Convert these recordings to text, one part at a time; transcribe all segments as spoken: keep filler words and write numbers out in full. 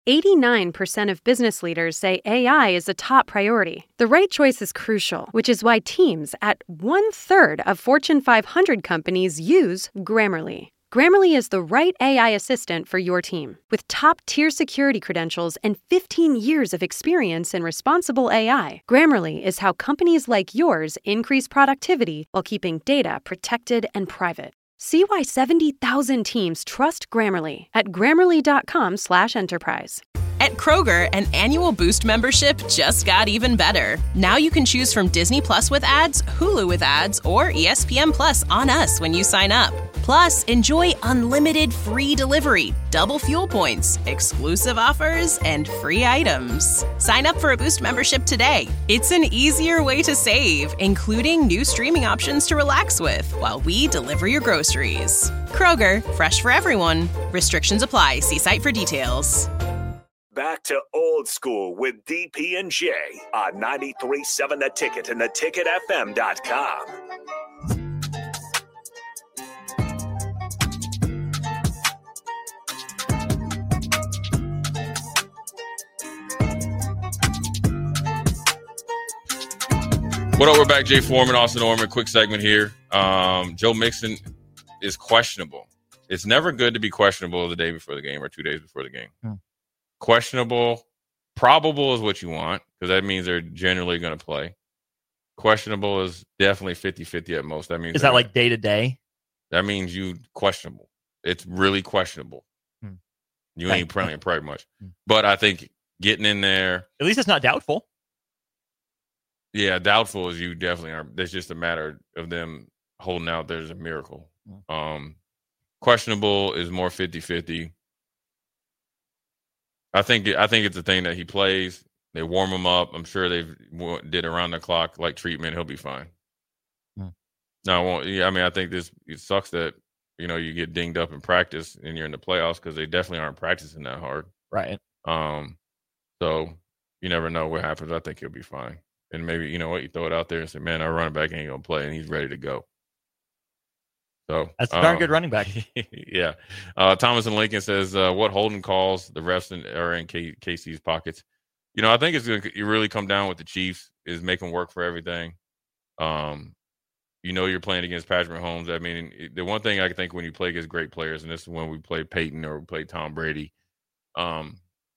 eighty-nine percent of business leaders say A I is a top priority. The right choice is crucial, which is why teams at one-third of Fortune five hundred companies use Grammarly. Grammarly is the right A I assistant for your team. With top-tier security credentials and fifteen years of experience in responsible A I, Grammarly is how companies like yours increase productivity while keeping data protected and private. See why seventy thousand teams trust Grammarly at grammarly.com slash enterprise. At Kroger, an annual Boost membership just got even better. Now you can choose from Disney Plus with ads, Hulu with ads, or E S P N Plus on us when you sign up. Plus, enjoy unlimited free delivery, double fuel points, exclusive offers, and free items. Sign up for a Boost membership today. It's an easier way to save, including new streaming options to relax with while we deliver your groceries. Kroger, fresh for everyone. Restrictions apply. See site for details. Back to old school with D P and J on ninety-three point seven The Ticket and the ticket f m dot com. What up? We're back. Jay Foreman, Austin Orman. Quick segment here. Um, Joe Mixon is questionable. It's never good to be questionable the day before the game or two days before the game. Hmm. Questionable, probable is what you want because that means they're generally going to play. Questionable is definitely fifty-fifty at most. That means is that like day to day? That means you questionable. It's really questionable. Hmm. You ain't playing pretty much. Hmm. But I think getting in there, at least it's not doubtful. Yeah, doubtful is you definitely are. It's just a matter of them holding out. There's a miracle. Hmm. Um, questionable is more fifty-fifty. I think I think it's a thing that he plays. They warm him up. I'm sure they did around the clock like treatment. He'll be fine. Hmm. No, I won't. Yeah, I mean, I think this it sucks that you know you get dinged up in practice and you're in the playoffs because they definitely aren't practicing that hard. Right. Um. So you never know what happens. I think he'll be fine. And maybe you know what you throw it out there and say, "Man, our running back ain't gonna play, and he's ready to go." So that's a darn uh, good running back. Yeah. Uh, Thomas and Lincoln says, uh, what holding calls the refs in, are in K- KC's pockets? You know, I think it's going to really come down with the Chiefs is make them work for everything. Um, you know, you're playing against Patrick Mahomes. I mean, the one thing I think when you play against great players, and this is when we play Peyton or we play Tom Brady, um,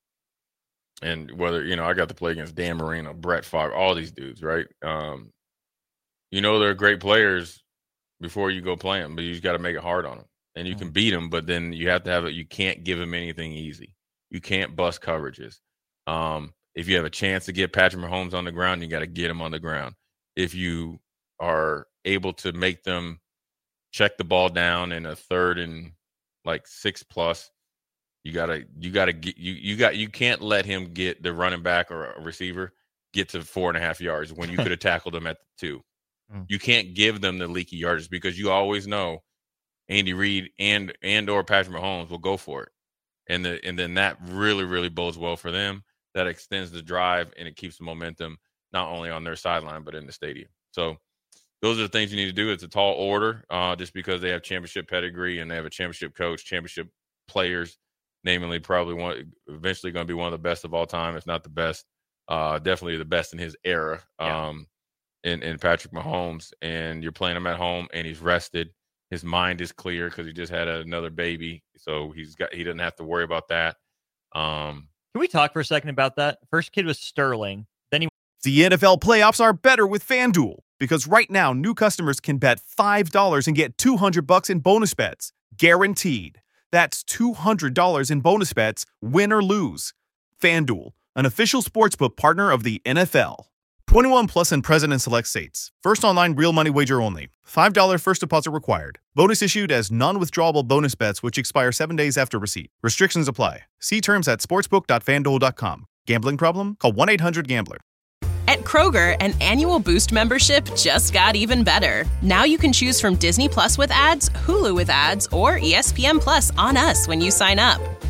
and whether, you know, I got to play against Dan Marino, Brett Favre, all these dudes, right? Um, you know, they're great players before you go play them, but you just got to make it hard on them. And you can beat them, but then you have to have it. You can't give them anything easy. You can't bust coverages. Um, if you have a chance to get Patrick Mahomes on the ground, you got to get him on the ground. If you are able to make them check the ball down in a third and like six plus, you gotta you gotta get you you got you can't let him get the running back or a receiver get to four and a half yards when you could have tackled him at the two. You can't give them the leaky yardage because you always know Andy Reid and and or Patrick Mahomes will go for it. And the and then that really, really bodes well for them. That extends the drive and it keeps the momentum not only on their sideline but in the stadium. So those are the things you need to do. It's a tall order uh, just because they have championship pedigree and they have a championship coach, championship players, namely probably one eventually going to be one of the best of all time, if not the best. Uh, definitely the best in his era. Yeah. Um, In, in Patrick Mahomes, and you're playing him at home, and he's rested. His mind is clear because he just had another baby, so he's got he doesn't have to worry about that. Um, Can we talk for a second about that? First kid was Sterling. Then he. The N F L playoffs are better with FanDuel because right now new customers can bet five dollars and get two hundred bucks in bonus bets, guaranteed. That's two hundred dollars in bonus bets, win or lose. FanDuel, an official sportsbook partner of the N F L. twenty-one plus and present in select states. First online real money wager only. five dollars first deposit required. Bonus issued as non-withdrawable bonus bets which expire seven days after receipt. Restrictions apply. See terms at sportsbook dot fan duel dot com. Gambling problem? Call one eight hundred gambler. At Kroger, an annual Boost membership just got even better. Now you can choose from Disney Plus with ads, Hulu with ads, or E S P N Plus on us when you sign up.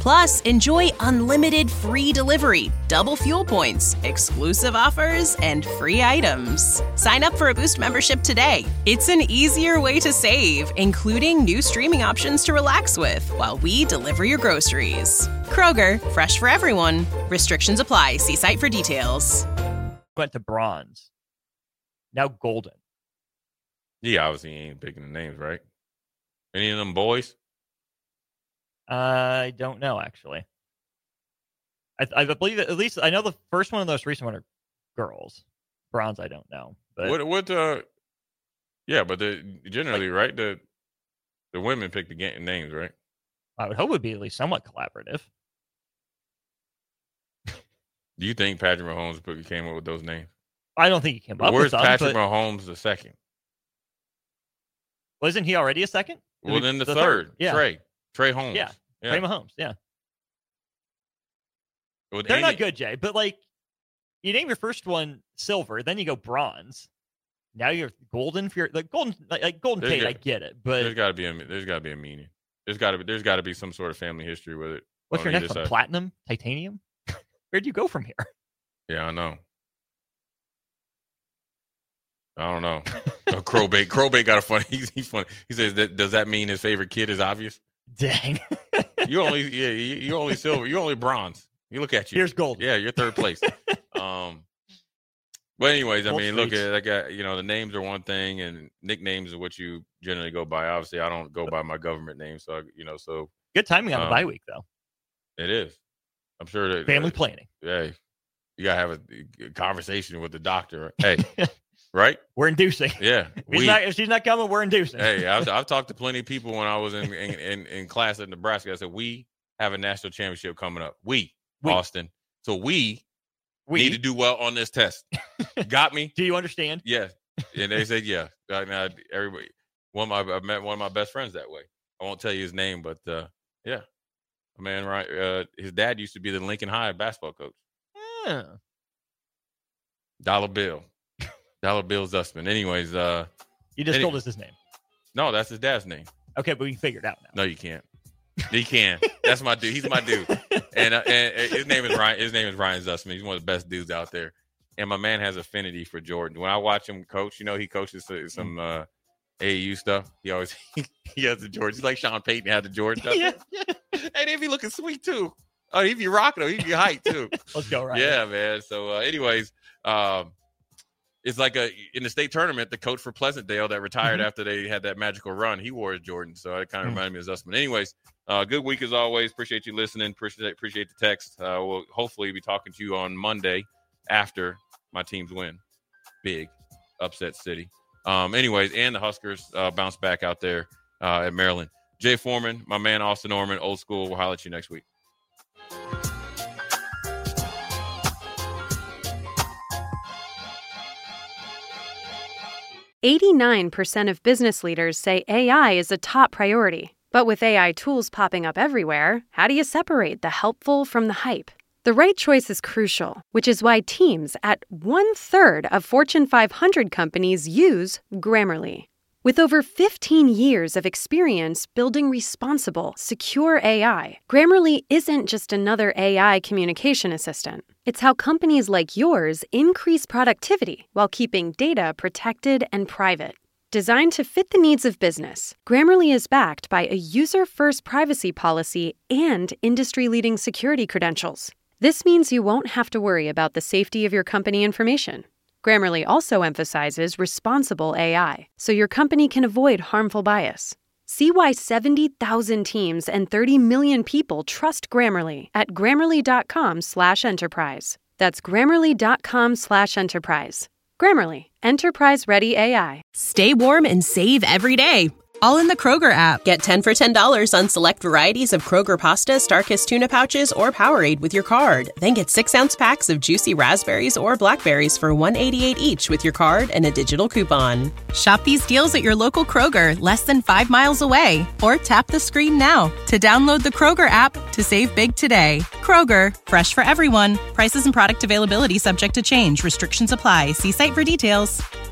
Plus, enjoy unlimited free delivery, double fuel points, exclusive offers, and free items. Sign up for a Boost membership today. It's an easier way to save, including new streaming options to relax with while we deliver your groceries. Kroger, fresh for everyone. Restrictions apply. See site for details. Went to bronze. Now golden. Yeah, obviously he ain't picking the names, right? Any of them boys? I don't know, actually. I, I believe that at least I know the first one and the most recent one are girls. Bronze, I don't know. But What? What? Uh, yeah, but the generally, right? The the women pick the game, names, right? I would hope it would be at least somewhat collaborative. Do you think Patrick Mahomes put, came up with those names? I don't think he came up Where's with them. Patrick but Mahomes the second? Wasn't he already a second? Well, then the, the third, third. Yeah. Trey. Trey Holmes. Yeah. yeah. Trey Mahomes. Yeah. With They're any, not good, Jay. But like, you name your first one silver, then you go bronze. Now you're golden for your like golden like, like golden There's Tate. got- I get it, but there's got to be a there's got to be a meaning. There's got to be there's got to be some sort of family history with it. what's on your either next one? side. Platinum, titanium. Where'd you go from here? Yeah, I know. I don't know. Oh, Crowbait. Crowbait got a funny. He's, he's funny. He says, that, "Does that mean his favorite kid is obvious?" Dang. You only, yeah, you, you only silver. You only bronze. You look at you. Here's gold. Yeah, you're third place. um, but anyways, I Gold mean, look streaks. at like uh, you know, the names are one thing, and nicknames are what you generally go by. Obviously, I don't go by my government name, so I, you know, so Good timing on the Um, bye week, though. it is. I'm sure that Family uh, planning. Hey, you gotta have a, a conversation with the doctor. Hey, right? We're inducing. Yeah, If, he's we. not, if she's not coming, we're inducing. Hey, I've, I've talked to plenty of people when I was in, in, in, in class at Nebraska. I said, we have a national championship coming up. We, We. Austin. So we, we need to do well on this test. Got me? Do you understand? Yeah. And they said, yeah. Uh, now, everybody, one of my, I met one of my best friends that way. I won't tell you his name, but uh, yeah. Man, right. Uh, his dad used to be the Lincoln High basketball coach. Yeah. Dollar Bill. Dollar Bill Zussman. Anyways, uh, You just Any- told us his name. no, that's his dad's name. Okay, but we can figure it out now. No, you can't. He can. That's my dude. He's my dude. And, uh, and and his name is Ryan. His name is Ryan Zussman. He's one of the best dudes out there. And my man has affinity for Jordan. When I watch him coach, you know, he coaches some uh, A A U stuff. He always he has the Jordan. He's like Sean Payton had the Jordan stuff. Yeah. And he be looking sweet too. Oh, he be rocking him. He be hype too. Let's go, right? Yeah, man. So, uh, anyways, um, it's like a in the state tournament, the coach for Pleasantdale that retired Mhm. after they had that magical run, he wore his Jordan. So it kind of Mm. reminded me of Zussman. Anyways, uh, good week as always. Appreciate you listening. Appreciate appreciate the text. Uh, we'll hopefully be talking to you on Monday after my teams win. Big upset city. Um, anyways, and the Huskers uh, bounce back out there uh, at Maryland. Jay Foreman, my man Austin Norman, old school. We'll holler at you next week. eighty-nine percent of business leaders say A I is a top priority. But with A I tools popping up everywhere, how do you separate the helpful from the hype? The right choice is crucial, which is why teams at one-third of Fortune five hundred companies use Grammarly. With over fifteen years of experience building responsible, secure A I, Grammarly isn't just another A I communication assistant. It's how companies like yours increase productivity while keeping data protected and private. Designed to fit the needs of business, Grammarly is backed by a user-first privacy policy and industry-leading security credentials. This means you won't have to worry about the safety of your company information. Grammarly also emphasizes responsible A I, so your company can avoid harmful bias. See why seventy thousand teams and thirty million people trust Grammarly at grammarly.com slash enterprise. That's grammarly.com slash enterprise. Grammarly, enterprise-ready A I. Stay warm and save every day. All in the Kroger app. Get ten for ten dollars on select varieties of Kroger pasta, Starkist tuna pouches, or Powerade with your card. Then get six ounce packs of juicy raspberries or blackberries for one eighty-eight each with your card and a digital coupon. Shop these deals at your local Kroger, less than five miles away. Or tap the screen now to download the Kroger app to save big today. Kroger, fresh for everyone. Prices and product availability subject to change. Restrictions apply. See site for details.